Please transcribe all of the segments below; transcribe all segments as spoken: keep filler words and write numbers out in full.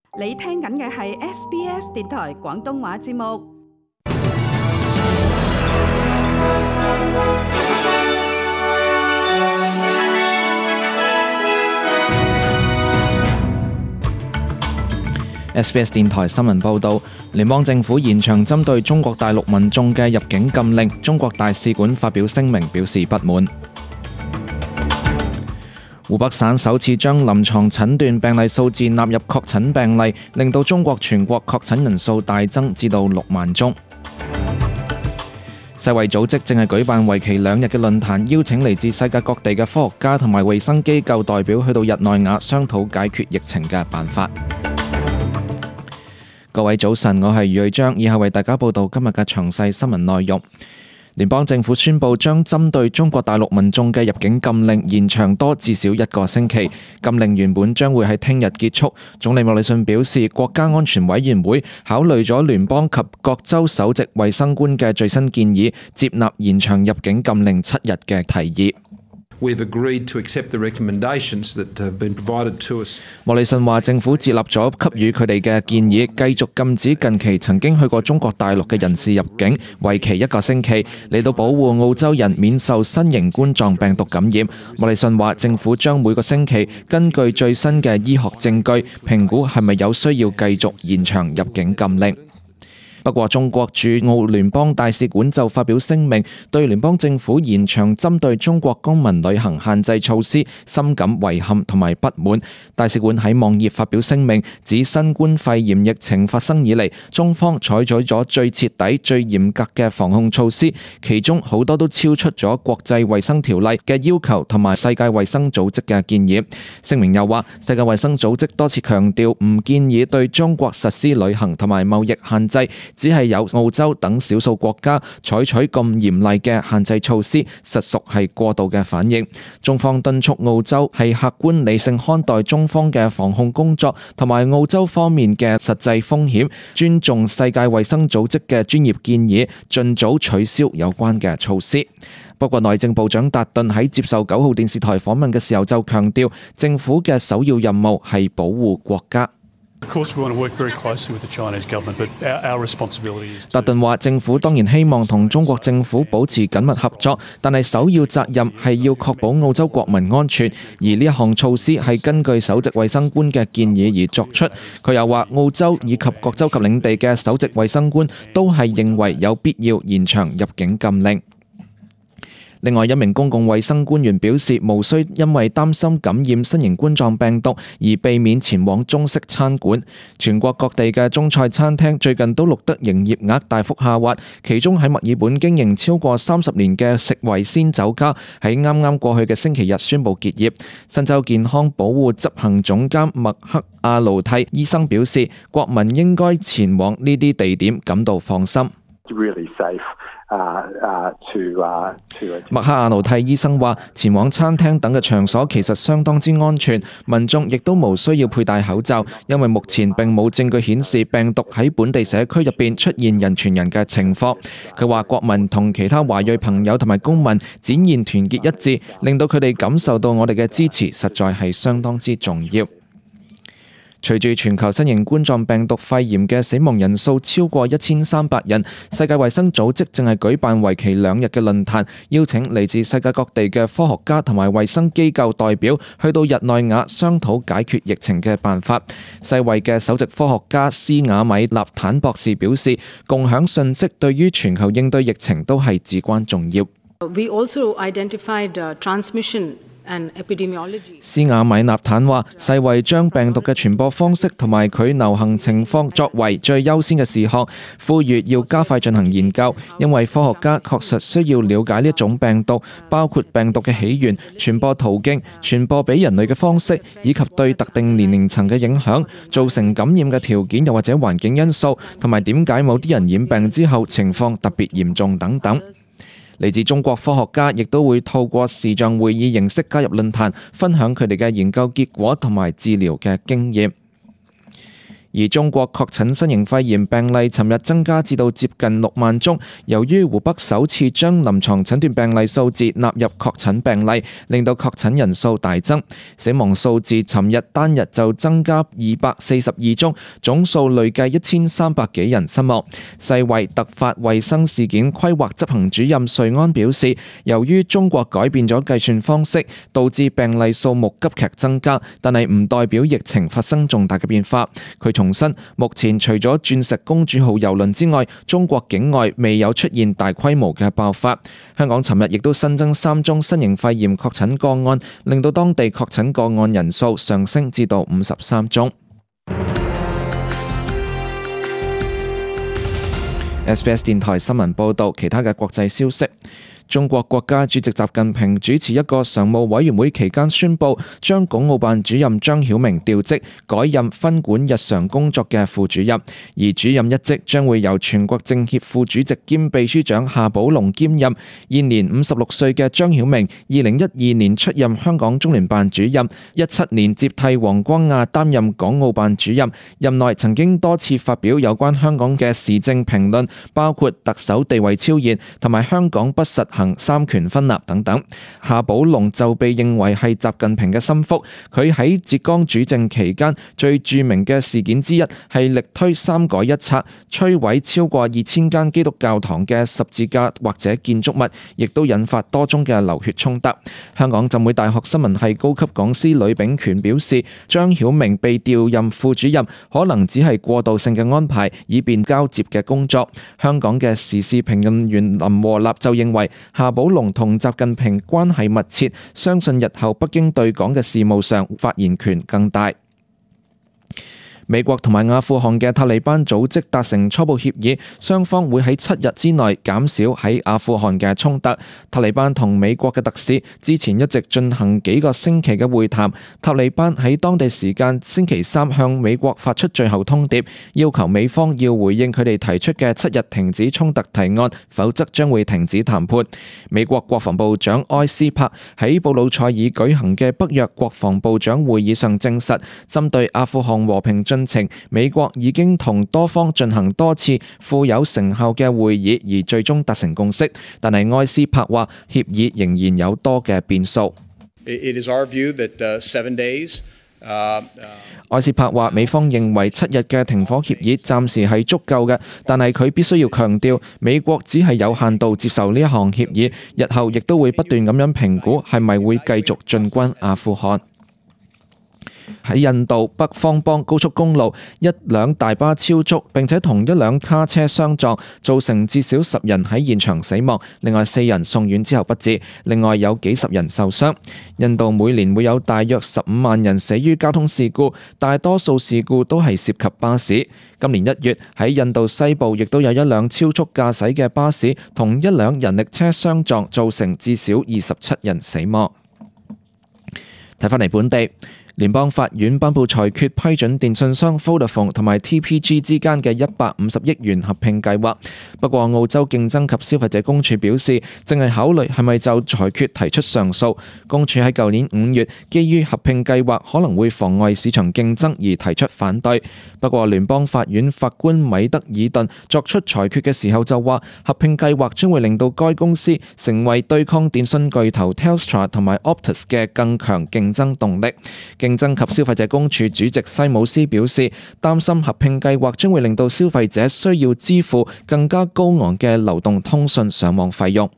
你聽緊嘅係 S B S 電台廣東話節目。 S B S 電台新聞報導，聯邦政府延長針對中國大陸民眾嘅入境禁令，中國大使館發表聲明表示不滿。湖北省首次將臨床診斷病例數字納入確診病例，令到中國全國確診人數大增至到六萬宗。世衛組織正係舉辦為期兩日嘅論壇，邀請嚟自世界各地嘅科學家同埋衛生機構代表去到日內瓦商討解決疫情嘅辦法。各位早晨，我係余瑞章，以下為大家報道今日嘅詳細新聞內容。聯邦政府宣布將針對中國大陸民眾嘅入境禁令延長多至少一個星期。禁令原本將會喺聽日結束。總理莫里遜表示，國家安全委員會考慮咗聯邦及各州首席衛生官嘅最新建議，接納延長入境禁令七日嘅提議。 We've agreed to accept the recommendations that have been provided to us. 莫里遜話：政府接納咗給予佢哋嘅建議，繼續禁止近期曾經去過中國大陸嘅人士入境，為期一個星期，嚟到保護澳洲人免受新型冠狀病毒感染。莫里遜話：政府將每個星期根據最新嘅醫學證據，評估係咪有需要繼續延長入境禁令。不過，中國駐澳聯邦大使館就發表聲明，對聯邦政府延長針對中國公民旅行限制措施深感遺憾同埋不滿。大使館喺網頁發表聲明，指新冠肺炎疫情發生以嚟，中方採取咗最徹底、最嚴格嘅防控措施，其中好多都超出咗國際衛生條例嘅要求同埋世界衛生組織嘅建議。聲明又話，世界衛生組織多次強調唔建議對中國實施旅行同埋貿易限制。只係有澳洲等少數國家採取咁嚴厲嘅限制措施，實屬係過度嘅反應。中方敦促澳洲係客觀理性看待中方嘅防控工作，同埋澳洲方面嘅實際風險，尊重世界衛生組織嘅專業建議，盡早取消有關嘅措施。不過，內政部長達頓喺接受九號電視台訪問嘅時候就強調，政府嘅首要任務係保護國家。達頓話：政府當然希望同中國政府保持緊密合作，但係首要責任係要確保澳洲國民安全，而呢一項措施係根據首席衛生官嘅建議而作出。佢又話：澳洲以及各州及領地嘅首席衛生官都係認為有必要延長入境禁令。另外一名公共衛生官員表示，無需因為擔心感染新型冠狀病毒而避免前往中式餐館。全國各地嘅中菜餐廳最近都錄得營業額大幅下滑，其中喺墨爾本經營超過三十年嘅食維鮮酒家喺啱啱過去嘅星期日宣布結業。新州健康保護執行總監麥克阿勞蒂醫生表示，國民應該前往呢啲地點感到放心。麥克阿勞蒂醫生話，前往餐廳等嘅場所其實相當之安全，民眾亦都無需要佩戴口罩，因為目前並冇證據顯示病毒喺本地社區入邊出現人傳人嘅情況。佢話國民同其他華裔朋友同埋公民展現團結一致，令到佢哋感受到我哋嘅支持，實在係相當之重要。隨住全球新型冠狀病毒肺炎嘅死亡人數超過一千三百人，世界衛生組織正係舉辦為期兩日嘅論壇，邀請嚟自世界各地嘅科學家同埋衛生機構代表去到日內瓦商討解決疫情嘅辦法。世衛嘅首席科學家斯瓦米納坦博士表示，共享信息對於全球應對疫情都係至關重要。 We also identified transmission 斯瓦米納坦話：世衛將病毒嘅傳播方式同埋佢流行情況作為最優先嘅事項，呼籲要加快進行研究，因為科學家確實需要了解呢一種病毒，包括病毒嘅起源、傳播途徑、傳播俾人類嘅方式，以及對特定年齡層嘅影響、造成感染嘅條件又或者環境因素，同埋點解某啲人染病之後情況特別嚴重等等。嚟自中國科學家亦都會透過視像會議形式加入論壇，分享佢哋嘅研究結果同埋治療嘅經驗。而而中國確診新型肺炎病例尋日增加至到接近六萬宗，由於湖北首次將臨床診斷病例數字納入確診病例，令到確診人數大增。死亡數字尋日單日就增加二百四十二宗，總數累計一千三百幾人身亡。世衛突發衛生事件規劃執行主任瑞安表示，由於中國改變咗計算方式，導致病例數目急劇增加，但係唔代表疫情發生重大嘅變化。佢重申，目前除咗鑽石公主號郵輪之外，中國境外未有出現大規模嘅爆發。香港尋日亦都新增三宗新型肺炎確診個案，令到當地確診個案人數上升至到五十三宗。S B S 電台新聞報導，其他嘅國際消息。中國國家主席習近平主持一個常務委員會期間宣布，將港澳辦主任張曉明調職，改任分管日常工作嘅副主任，而主任一職將會由全國政協副主席兼秘書長夏寶龍兼任。現年五十六歲嘅張曉明，二零一二年出任香港中聯辦主任，一七年接替黃光亞擔任港澳辦主任，任內曾經多次發表有關香港嘅時政評論，包括特首地位超然同埋香港不實行三權分立等等。夏寶龍就被認為係習近平嘅心腹，佢喺浙江主政期間最著名嘅事件之一係力推三改一拆，摧毀超過二千間基督教堂嘅十字架或者建築物，亦都引發多宗嘅流血衝突。香港浸會大學新聞系高級講師呂秉權表示，張曉明被調任副主任可能只係過渡性嘅安排，以便交接嘅工作。香港嘅時事評論員林和立就認為，夏寶龍同習近平關係密切，相信日後北京對港嘅事務上發言權更大。美國同埋阿富汗嘅塔利班組織達成初步協議，雙方會喺七日之內減少喺阿富汗嘅衝突。塔利班同美國嘅特使之前一直進行幾個星期嘅會談。塔利班喺當地時間星期三向美國發出最後通牒，要求美方要回應佢哋提出嘅七日停止衝突提案，否則將會停止談判。美國國防部長埃斯珀喺布魯塞爾舉行嘅北約國防部長會議上證實，針對阿富汗和平進程，美國已經同多方進行多次富有成效嘅會議，而最終達成共識。但係埃斯珀話，協議仍然有多嘅變數。 It is our view that, uh, seven days, uh, uh, 埃斯珀話，美方認為七日嘅停火協議暫時係足夠嘅，但係佢必須要強調，美國只係有限度接受呢一項協議，日後亦都會不斷咁樣評估係咪會繼續進軍阿富汗。喺印度北方邦高速公路，一輛大巴超速，並且同一輛卡車相撞，造成至少十人喺現場死亡，另外四人送院之後不治，另外有幾十人受傷。印度每年會有大約十五萬人死於交通事故，大多數事故都係涉及巴士。今年一月喺印度西部亦都有一輛超速駕駛嘅巴士同一輛人力車相撞，造成至少二十七人死亡。睇返嚟本地。聯邦法院頒布裁決，批准電訊商 Vodafone 同埋 T P G 之間嘅一百五十億元合併計劃。不過，澳洲競爭及消費者公署表示，正係考慮係咪就裁決提出上訴。公署喺舊年五月，基於合併計劃可能會妨礙市場競爭而提出反對。不過，聯邦法院法官米德爾頓作出裁決嘅時候就話，合併計劃將會令到該公司成為對抗電訊巨頭 Telstra 同埋 Optus 嘅更強競爭動力。競爭及消費者公署主席西姆斯表示，擔心合併計劃將會令到消費者需要支付更加高昂嘅流動通訊上網費用。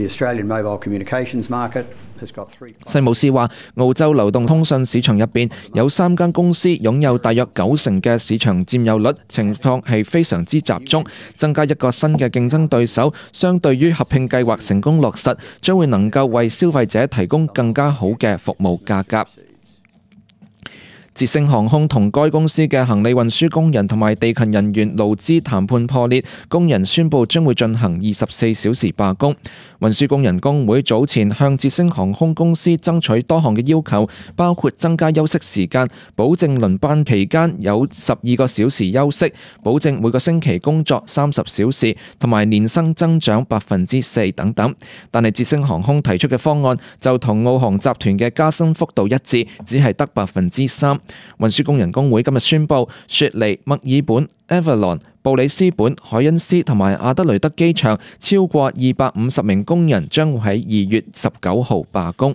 西姆斯話，澳洲流動通訊市場入邊有三間公司擁有大約九成嘅市場佔有率，情況係非常之集中。增加一個新嘅競爭對手，相對於合併計劃成功落實，將會能夠為消費者提供更加好嘅服務價格。捷星航空同該公司嘅行李運輸工人同埋地勤人員勞資談判破裂，工人宣布將會進行二十四小時罷工。運輸工人工會早前向捷星航空公司爭取多項嘅要求，包括增加休息時間，保證輪班期間有十二個小時休息，保證每個星期工作三十小時，同埋年薪增長百分之四等等。但係捷星航空提出嘅方案就同澳航集團嘅加薪幅度一致，只係得百分之三。 運輸工人工會今日宣布，雪梨、墨爾本、Avalon、布里斯本、凱恩斯同埋阿德雷德機場超過二百五十名工人將會喺二月十九號罷工。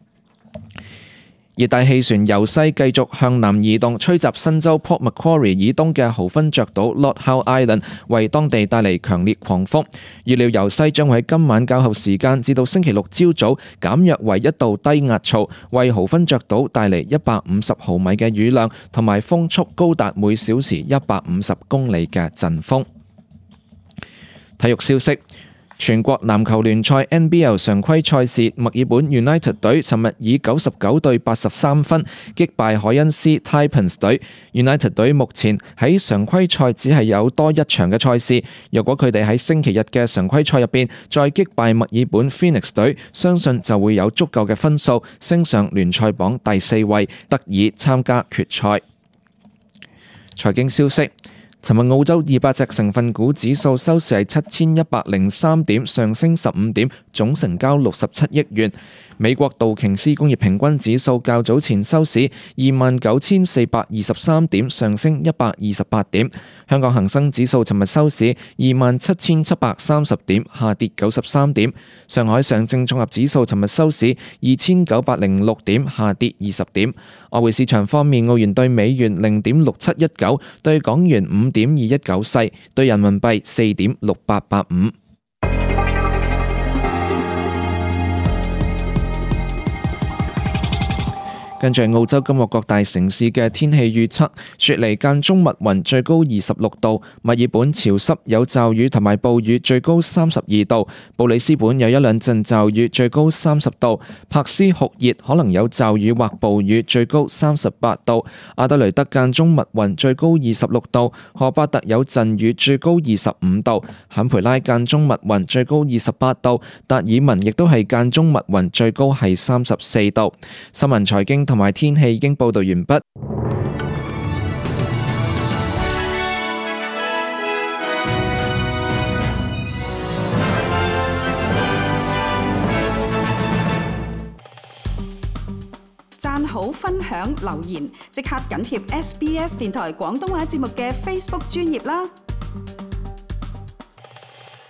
熱帶氣旋由西繼續向南移動，吹襲新州 Port Macquarie 以東嘅豪芬雀島 Lord Howe Island， 為當地帶嚟強烈狂風。預料由西將會喺今晚較後時間至到星期六朝早減弱為一道低壓槽，為豪芬雀島帶嚟一百五十毫米嘅雨量，同埋風速高達每小時一百五十公里嘅陣風。體育消息。全國籃球聯賽 N B L 常規賽事，墨爾本 United 隊尋日以九十九對八十三分擊敗凱恩斯 Taipans 隊。United 隊目前喺常規賽只係有多一場嘅賽事，若果佢哋喺星期日嘅常規賽入邊再擊敗墨爾本 Phoenix 隊，相信就會有足夠嘅分數升上聯賽榜第四位，得以參加決賽。財經消息。尋日澳洲二百隻成分股指數收市係七千一百零三點，上升十五點，總成交六十七億元。美國道瓊斯工業平均指數較早前收市二萬九千四百二十三點，上升一百二十八點。香港恒生指數尋日收市二萬七千七百三十點，下跌九十三點。上海上證綜合指數尋日收市二千九百零六點，下跌二十點。外匯市場方面，澳元對美元零點六七一九，對港元五點二一九四，對人民幣四點六八八五。跟住澳洲今日各大城市嘅天氣預測：雪梨間中密雲，最高二十六度；墨爾本潮濕有驟雨同埋暴雨，最高三十二度；布里斯本有一兩陣驟雨，最高三十度；珀斯酷熱，可能有驟雨或暴雨，最高三十八度；阿德雷德間中密雲，最高二十六度；荷巴特有陣雨，最高二十五度；坎培拉間中密雲，最高二十八度；達爾文亦都係間中密雲，最高係三十四度。新聞財經同埋天氣已經報道完畢。 讚好、分享、留言，即刻緊貼 S B S 電台廣東話節目嘅 Facebook 專頁啦！